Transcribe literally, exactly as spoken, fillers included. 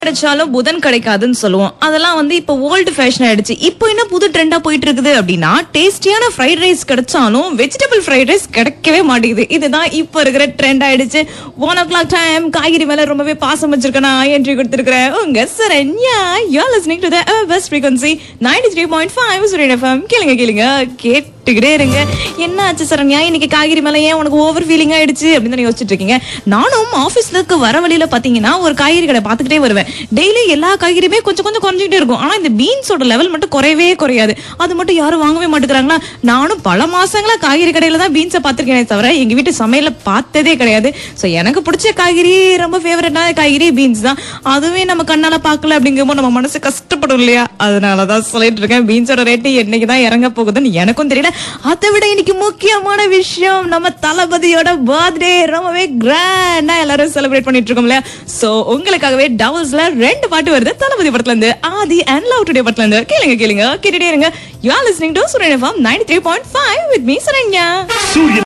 கிடைச்சாலும் புதன் கிடைக்காதுன்னு சொல்லுவோம். அதெல்லாம் வந்து இப்ப ஓல்டு ஃபேஷன் ஆயிடுச்சு. இப்போ என்ன புது ட்ரெண்டா போயிட்டு இருக்குது அப்படின்னா, டேஸ்டியான ஃப்ரைட் ரைஸ் கிடைச்சாலும் வெஜிடபிள் ஃப்ரைட் ரைஸ் கிடைக்கவே மாட்டேங்குது. இதுதான் இப்ப இருக்கிற ட்ரெண்ட் ஆயிடுச்சு. ஒன் ஓ கிளாக் டைம் காய்கறி மேல ரொம்பவே பாசம் வச்சிருக்கேன். என்ட்ரி கொடுத்திருக்கிறேன் உங்க Saranya. You are listening to the best frequency ninety three point five Suriyan FM. கேளுங்க கேளுங்க கேட்டுக்கிட்டே இருங்க. என்ன ஆச்சு சரண்யா, இன்னைக்கு காய்கறி மேல ஏன் உனக்கு ஓவர் ஃபீலிங் ஆயிடுச்சு அப்படின்னு யோசிச்சுட்டு இருக்கீங்க. நானும் ஆபீஸ்க்கு வர வழியில பாத்தீங்கன்னா ஒரு காய்கறி கடை பாத்துக்கிட்டே வருவேன். டெய்லி எல்லா காய்கறியுமே கொஞ்சம் கொஞ்சம் குறைஞ்சிட்டே இருக்கும். ஆனா இந்த பீன்ஸோட லெவல் மட்டும் குறையவே குறையாது. அது மட்டும் யாரும் வாங்கவே மாட்டேங்கிறாங்களா? நானும் பல மாசங்களா காய்கறி கடையில தான் பீன்ஸை பாத்திருக்கேனே தவிர எங்க வீட்டு சமையல பார்த்ததே கிடையாது. சோ எனக்கு பிடிச்ச காய்கறி, ரொம்ப ஃபேவரட்டான காய்கறி பீன்ஸ் தான். அதுவே நம்ம கண்ணால பாக்கல அப்படிங்கும்போது நம்ம மனசு கஷ்டப்படும் இல்லையா? அதனாலதான் சொல்லிட்டு இருக்கேன். பீன்ஸோட ரேட்டு என்னைக்குதான் இறங்க போகுதுன்னு எனக்கும் தெரியல. அதை விட இன்னைக்கு முக்கியமான விஷயம், நம்ம தளபதியோட பர்த்டே ரொம்பவே கிராண்டா எல்லாரும் செலிப்ரேட் பண்ணிட்டு இருக்கோம் இல்லையா? சோ உங்களுக்காகவே டபுள்ஸ்ல ரெண்டு பாட்டு வருது. தளபதி படத்துல இருந்து, ஆதி அண்ட் லவ் டுடே படத்துல இருந்து. கேளுங்க கேளுங்க கேட்டுட்டே இருங்க. You are listening to Suriyan FM ninety three point five with me Saranya.